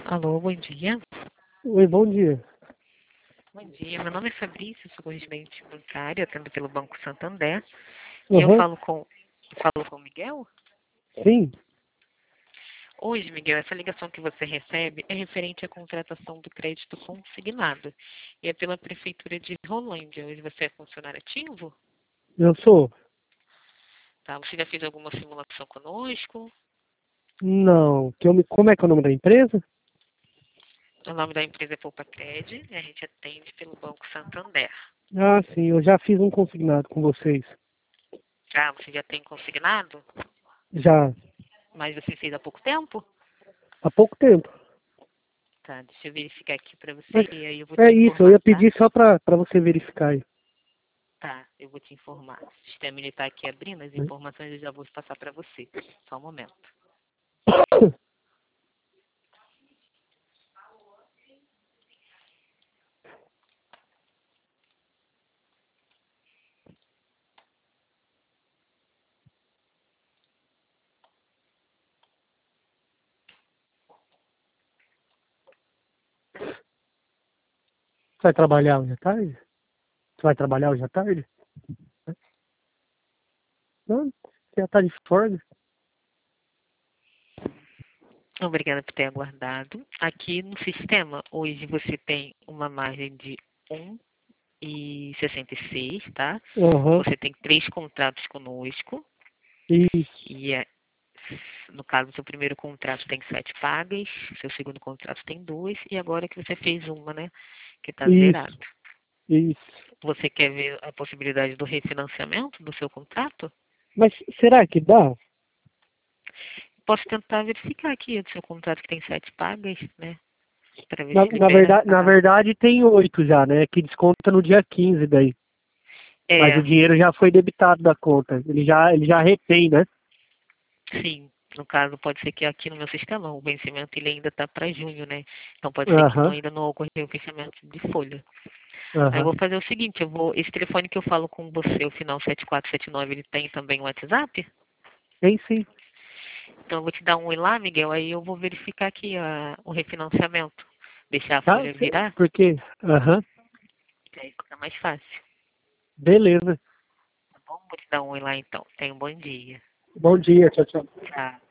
Alô, bom dia. Oi, bom dia. Bom dia, meu nome é Fabrício, sou correspondente bancário, atendo pelo Banco Santander. E eu Aham, falo com o Miguel? sim. Hoje, Miguel, essa ligação que você recebe é referente à contratação do crédito consignado. E é pela Prefeitura de Rolândia. Hoje você é funcionário ativo? Eu sou. Tá? Você já fez alguma simulação conosco? Não. Como é que é o nome da empresa? O nome da empresa é Poupa-Cred e a gente atende pelo Banco Santander. Ah, sim, eu já fiz um consignado com vocês. Ah, você já tem consignado? Já. Mas você fez há pouco tempo? Há pouco tempo. Tá, deixa eu verificar aqui pra Mas você e aí eu vou é te isso, eu informar, ia tá? pedir só pra você verificar aí. Tá, eu vou te informar. O sistema ele tá aqui abrindo as informações, eu já vou passar para você. Só um momento. Você vai trabalhar hoje à tarde? Você vai trabalhar hoje à tarde? Não, você já tá de folga. Obrigada por ter aguardado. Aqui no sistema, hoje você tem uma margem de 1,66, tá? Aham, Você tem 3 contratos conosco. isso, E no caso, seu primeiro contrato tem 7 pagas, seu segundo contrato tem 2, e agora que você fez uma, né? Que está zerado. isso, isso. Você quer ver a possibilidade do refinanciamento do seu contrato? Mas será que dá? Posso tentar verificar aqui o seu contrato que tem 7 pagas, né? Para ver se Na libera verdade, na verdade tem 8 já, né? Que desconta no dia 15 daí. Mas É, o dinheiro já foi debitado da conta. Ele já retém, né? sim. No caso, pode ser que aqui no meu sistema o vencimento ele ainda está para junho, né? Então pode ser que Aham, ainda não ocorreu o vencimento de folha. Aí eu aham. vou fazer o seguinte, esse telefone que eu falo com você, o final 7479, ele tem também o WhatsApp? Tem sim. Então eu vou te dar um oi lá, Miguel, aí eu vou verificar aqui o refinanciamento. Deixar a Tá? folha virar, Porque, aham, que aí fica mais fácil. beleza. Tá bom? Vou te dar um oi lá então. Tenha um bom dia. Bom dia, tchau, tchau. Tchau.